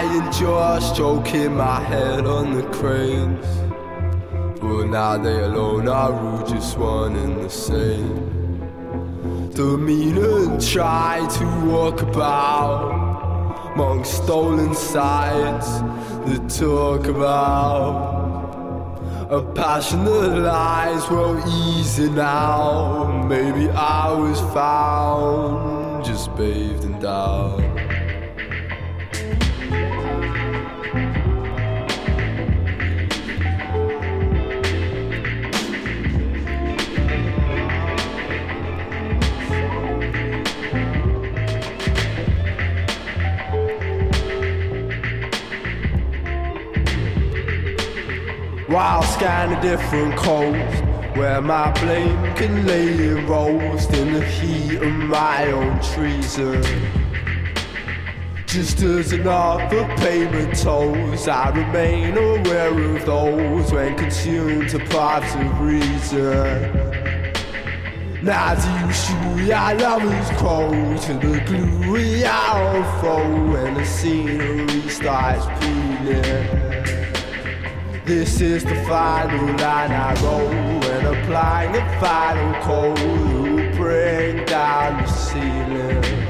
and just stroking my head on the cranes. But now they alone are all just one and the same. Demean try to walk about among stolen sights that talk about a passionate lies were easy now. Maybe I was found just bathed in doubt. While scanning different coasts where my blame can lay and roast in the heat of my own treason. Just as another payment tolls, I remain aware of those when consumed to parts of reason. Now do you shoot your lovers cold to the gluey our foe when the scenery starts peeling. This is the final line I roll when applying a final code will bring down the ceiling.